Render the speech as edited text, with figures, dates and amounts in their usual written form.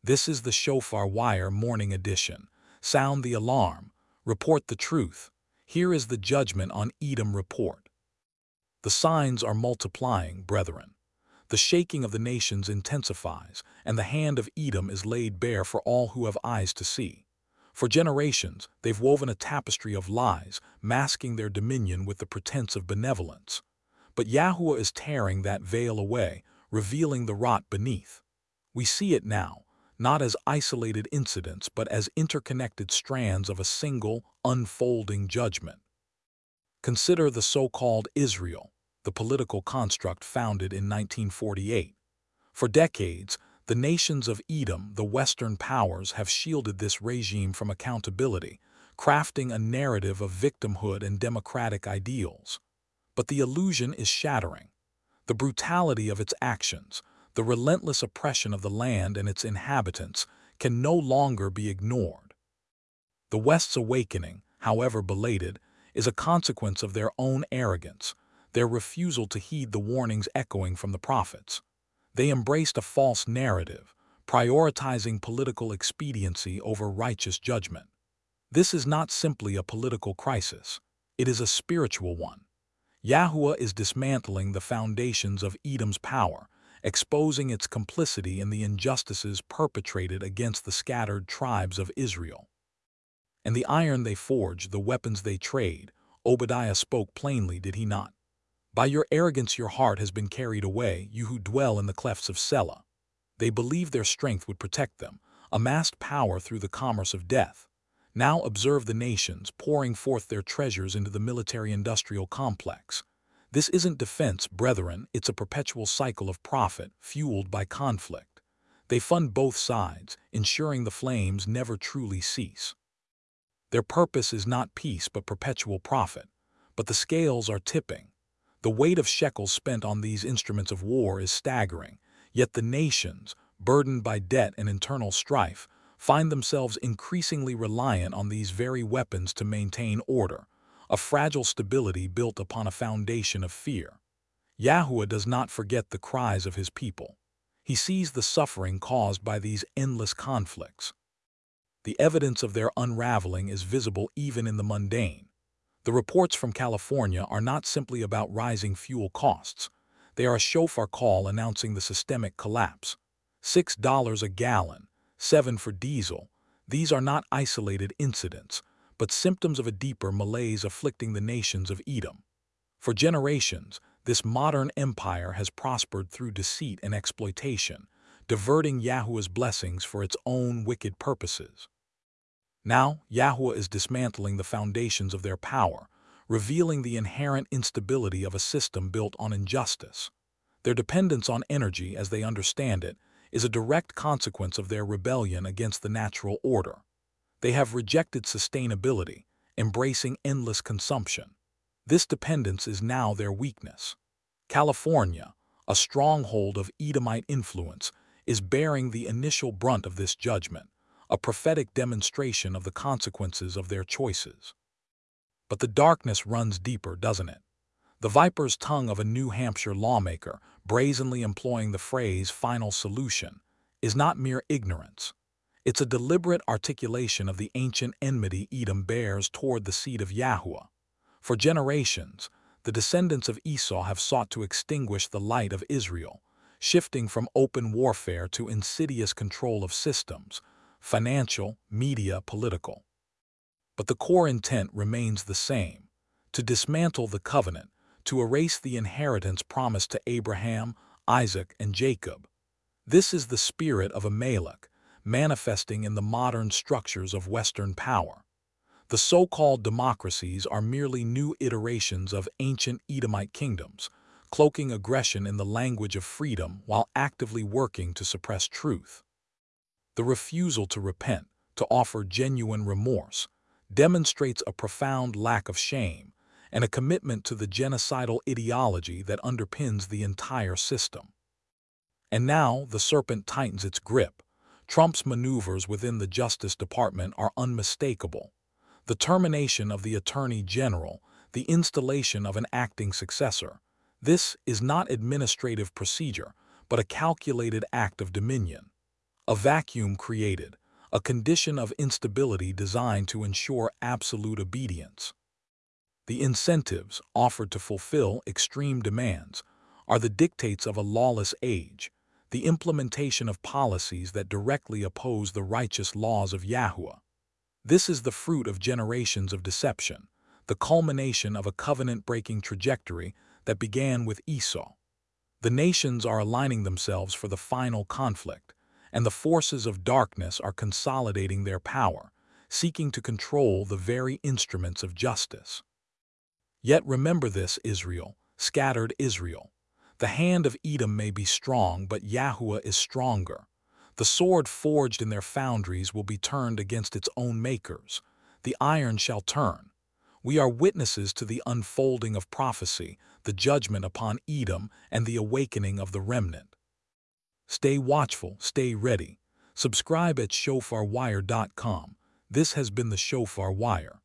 This is the Shofar Wire Morning Edition. Sound the alarm. Report the truth. Here is the judgment on Edom report. The signs are multiplying, brethren. The shaking of the nations intensifies, and the hand of Edom is laid bare for all who have eyes to see. For generations, they've woven a tapestry of lies, masking their dominion with the pretense of benevolence. But Yahuwah is tearing that veil away, revealing the rot beneath. We see it now, not as isolated incidents, but as interconnected strands of a single, unfolding judgment. Consider the so-called Israel, the political construct founded in 1948. For decades, the nations of Edom, the Western powers, have shielded this regime from accountability, crafting a narrative of victimhood and democratic ideals. But the illusion is shattering. The brutality of its actions, the relentless oppression of the land and its inhabitants, can no longer be ignored. The West's awakening, however belated, is a consequence of their own arrogance, their refusal to heed the warnings echoing from the prophets. They embraced a false narrative, prioritizing political expediency over righteous judgment. This is not simply a political crisis. It is a spiritual one. Yahuwah is dismantling the foundations of Edom's power, exposing its complicity in the injustices perpetrated against the scattered tribes of Israel. And the iron they forge, the weapons they trade, Obadiah spoke plainly, did he not? By your arrogance your heart has been carried away, you who dwell in the clefts of Selah. They believed their strength would protect them, amassed power through the commerce of death. Now observe the nations pouring forth their treasures into the military-industrial complex. This isn't defense, brethren, it's a perpetual cycle of profit, fueled by conflict. They fund both sides, ensuring the flames never truly cease. Their purpose is not peace but perpetual profit. But the scales are tipping. The weight of shekels spent on these instruments of war is staggering, yet the nations, burdened by debt and internal strife, find themselves increasingly reliant on these very weapons to maintain order, a fragile stability built upon a foundation of fear. Yahuwah does not forget the cries of his people. He sees the suffering caused by these endless conflicts. The evidence of their unraveling is visible even in the mundane. The reports from California are not simply about rising fuel costs. They are a shofar call announcing the systemic collapse. $6 a gallon, $7 for diesel. These are not isolated incidents, but symptoms of a deeper malaise afflicting the nations of Edom. For generations, this modern empire has prospered through deceit and exploitation, diverting Yahuwah's blessings for its own wicked purposes. Now, Yahuwah is dismantling the foundations of their power, revealing the inherent instability of a system built on injustice. Their dependence on energy, as they understand it, is a direct consequence of their rebellion against the natural order. They have rejected sustainability, embracing endless consumption. This dependence is now their weakness. California, a stronghold of Edomite influence, is bearing the initial brunt of this judgment, a prophetic demonstration of the consequences of their choices. But the darkness runs deeper, doesn't it? The viper's tongue of a New Hampshire lawmaker, brazenly employing the phrase "final solution," is not mere ignorance. It's a deliberate articulation of the ancient enmity Edom bears toward the seed of Yahuwah. For generations, the descendants of Esau have sought to extinguish the light of Israel, shifting from open warfare to insidious control of systems, financial, media, political. But the core intent remains the same: to dismantle the covenant, to erase the inheritance promised to Abraham, Isaac, and Jacob. This is the spirit of Amalek, manifesting in the modern structures of Western power. The so-called democracies are merely new iterations of ancient Edomite kingdoms, cloaking aggression in the language of freedom while actively working to suppress truth. The refusal to repent, to offer genuine remorse, demonstrates a profound lack of shame and a commitment to the genocidal ideology that underpins the entire system. And now the serpent tightens its grip. Trump's maneuvers within the Justice Department are unmistakable. The termination of the Attorney General, the installation of an acting successor. This is not administrative procedure, but a calculated act of dominion. A vacuum created, a condition of instability designed to ensure absolute obedience. The incentives offered to fulfill extreme demands are the dictates of a lawless age, the implementation of policies that directly oppose the righteous laws of Yahuwah. This is the fruit of generations of deception, the culmination of a covenant-breaking trajectory that began with Esau. The nations are aligning themselves for the final conflict, and the forces of darkness are consolidating their power, seeking to control the very instruments of justice. Yet remember this, Israel, scattered Israel. The hand of Edom may be strong, but Yahuwah is stronger. The sword forged in their foundries will be turned against its own makers. The iron shall turn. We are witnesses to the unfolding of prophecy, the judgment upon Edom, and the awakening of the remnant. Stay watchful, stay ready. Subscribe at shofarwire.com. This has been the Shofar Wire.